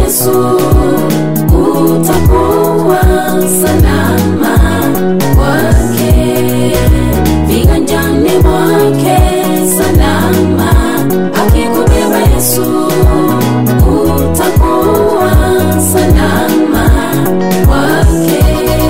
Yesu utakuwa salama kwake, viganjani mwake salama. Akikubeba Yesu utakuwa salama kwake.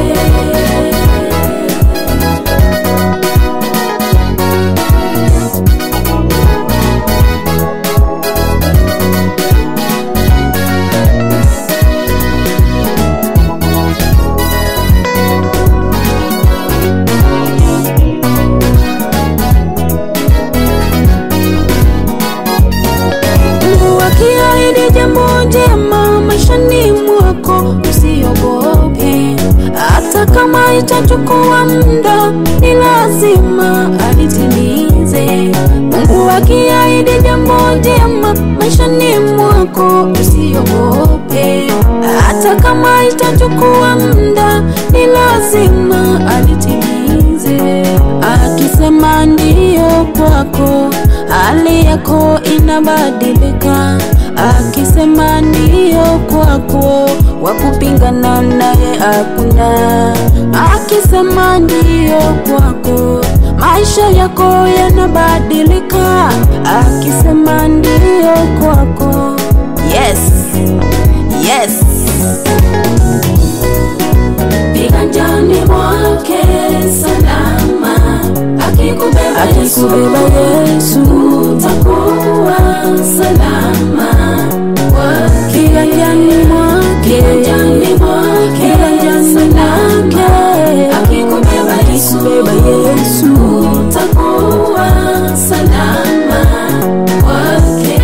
Akiahidi jambo jema maishani mwako, usiogope. Hata kama itachukua muda, ni lazima alitimize. Mungu akiahidi jambo jema maishani mwako, usiogope. Hata kama itachukua muda, ni lazima alitimize. Akisema ndiyo kwako, hali yako inabadilika. Akisema ndiyo kwako, wakupingana naye hakuna. Akisema ndiyo kwako, maisha yako yanabadilika. Akisema ndiyo kwako, yes, yes. Viganjani mwake salama. Akikubeba Yesu utakuwa salama kwake, viganjani mwake salama. Akikubeba Yesu utakuwa salama kwake.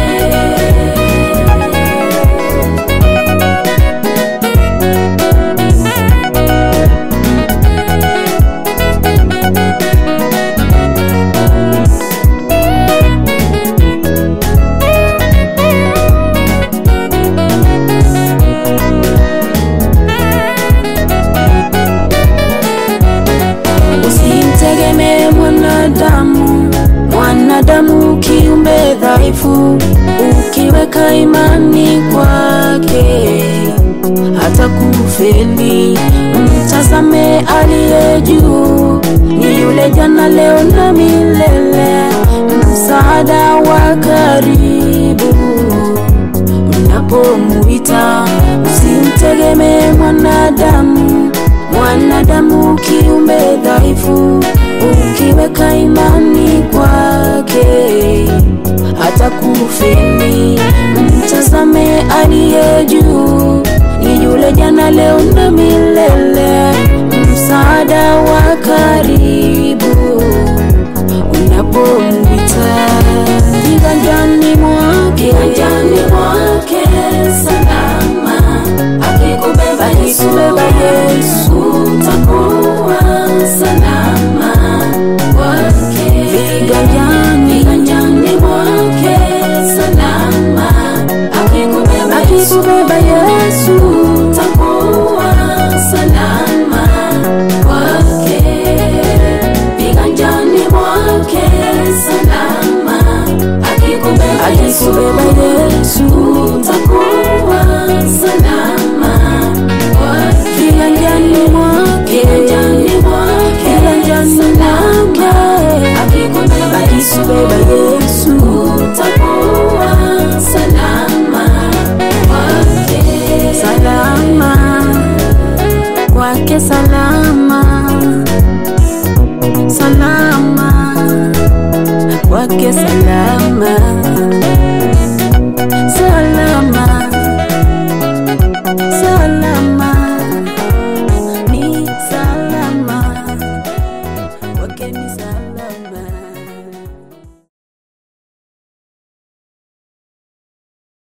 Usimtegemee mwanadamu kiumbe dhaifu. Ukiweka imani kwake hata kufeli. Mtazame aliye juu, ni yule jana leo na milele. Msaada wa karibu mnapomuita. Usimtegemee mwanadamu kiumbe dhaifu. Ukiweka imani kwake hata kufeli. Mtazame aliye juu, ni yule jana leo na milele. Msaada wa karibu unapomuita. Viganjani mwake salama. Akikubeba Yesu utakuwa salama kwake, viganjani mwake salama. Akikubeba Yesu utakuwa salama kwake, viganjani mwake salama. Akikubeba Yesu